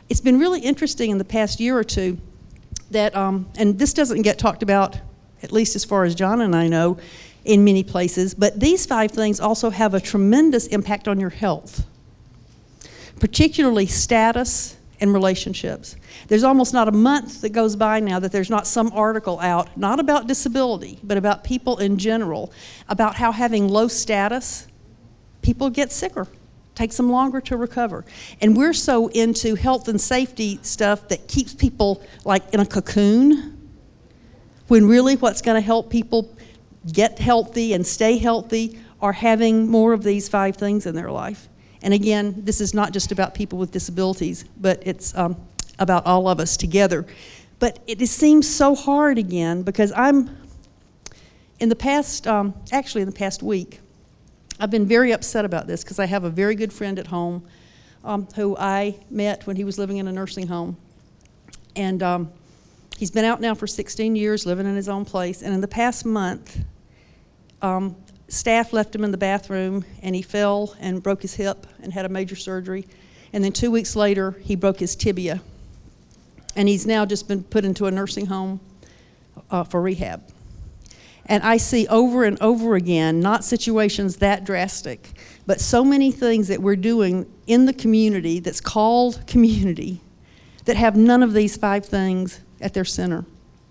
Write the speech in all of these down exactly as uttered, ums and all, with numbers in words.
It's been really interesting in the past year or two that, um, and this doesn't get talked about, at least as far as John and I know, in many places, but these five things also have a tremendous impact on your health, particularly status and relationships. There's almost not a month that goes by now that there's not some article out, not about disability, but about people in general, about how having low status, people get sicker, takes them longer to recover. And we're so into health and safety stuff that keeps people like in a cocoon, when really what's gonna help people get healthy and stay healthy are having more of these five things in their life. And again, this is not just about people with disabilities, but it's um, about all of us together. But it, it seems so hard again because I'm, in the past, um, actually in the past week, I've been very upset about this because I have a very good friend at home um, who I met when he was living in a nursing home. And um, he's been out now for sixteen years, living in his own place. And in the past month, um, staff left him in the bathroom and he fell and broke his hip and had a major surgery. And then two weeks later, he broke his tibia. And he's now just been put into a nursing home uh, for rehab. And I see over and over again, not situations that drastic, but so many things that we're doing in the community that's called community that have none of these five things at their center.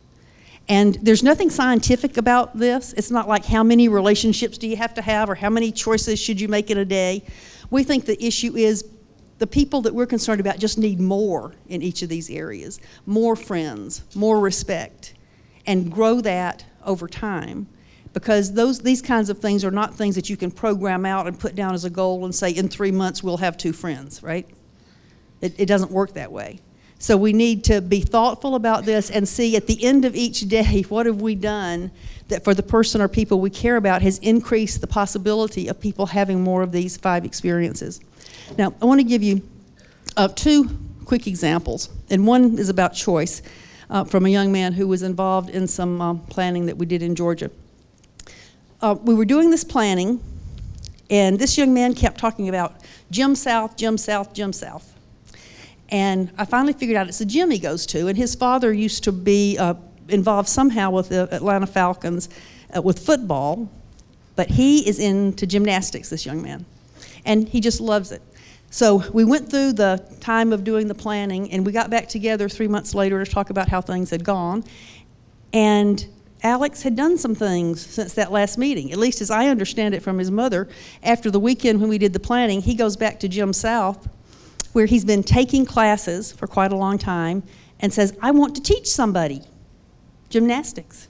And there's nothing scientific about this. It's not like how many relationships do you have to have or how many choices should you make in a day. We think the issue is the people that we're concerned about just need more in each of these areas, more friends, more respect, and grow that over time. Because those these kinds of things are not things that you can program out and put down as a goal and say in three months we'll have two friends, right? It, it doesn't work that way. So we need to be thoughtful about this and see at the end of each day, what have we done that for the person or people we care about has increased the possibility of people having more of these five experiences. Now, I want to give you uh, two quick examples, and one is about choice uh, from a young man who was involved in some um, planning that we did in Georgia. Uh, we were doing this planning, and this young man kept talking about Gym South, Gym South, Gym South. And I finally figured out it's a gym he goes to, and his father used to be uh, involved somehow with the Atlanta Falcons uh, with football, but he is into gymnastics, this young man, and he just loves it. So we went through the time of doing the planning, and we got back together three months later to talk about how things had gone, and Alex had done some things since that last meeting, at least as I understand it from his mother. After the weekend when we did the planning, he goes back to Gym South, where he's been taking classes for quite a long time and says, I want to teach somebody gymnastics.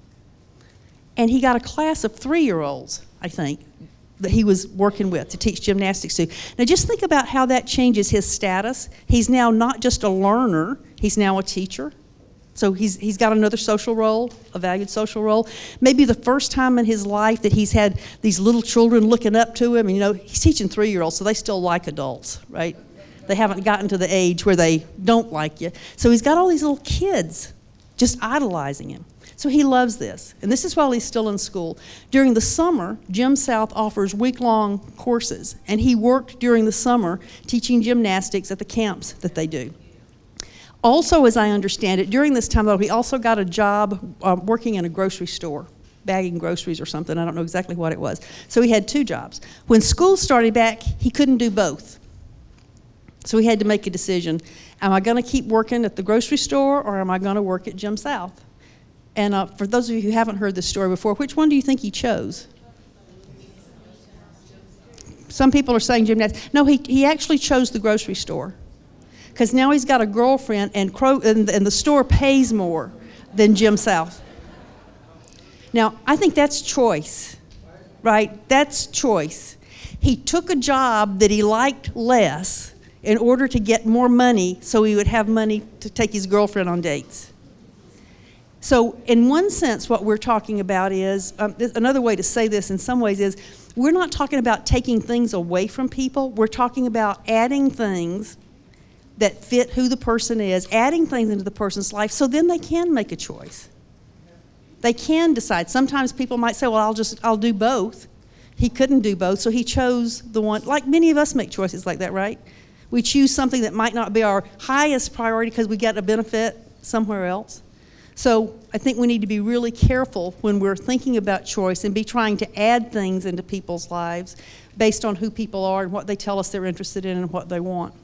And he got a class of three-year-olds, I think, that he was working with to teach gymnastics to. Now just think about how that changes his status. He's now not just a learner, he's now a teacher. So he's he's got another social role, a valued social role. Maybe the first time in his life that he's had these little children looking up to him, and you know, he's teaching three-year-olds, so they still like adults, right? They haven't gotten to the age where they don't like you. So he's got all these little kids just idolizing him. So he loves this. And this is while he's still in school. During the summer, Gym South offers week-long courses. And he worked during the summer teaching gymnastics at the camps that they do. Also, as I understand it, during this time, though, he also got a job uh, working in a grocery store, bagging groceries or something. I don't know exactly what it was. So he had two jobs. When school started back, he couldn't do both. So we had to make a decision. Am I going to keep working at the grocery store, or am I going to work at Gym South? And uh, for those of you who haven't heard this story before, which one do you think he chose? Some people are saying gymnastics. No, he, he actually chose the grocery store. Because now he's got a girlfriend, and, Cro- and, and the store pays more than Gym South. Now, I think that's choice, right? That's choice. He took a job that he liked less in order to get more money so he would have money to take his girlfriend on dates. So in one sense, what we're talking about is, um, another way to say this in some ways is, we're not talking about taking things away from people. We're talking about adding things that fit who the person is, adding things into the person's life so then they can make a choice. They can decide. Sometimes people might say, well, I'll just, I'll do both. He couldn't do both, so he chose the one, like many of us make choices like that, right? We choose something that might not be our highest priority because we get a benefit somewhere else. So I think we need to be really careful when we're thinking about choice and be trying to add things into people's lives based on who people are and what they tell us they're interested in and what they want.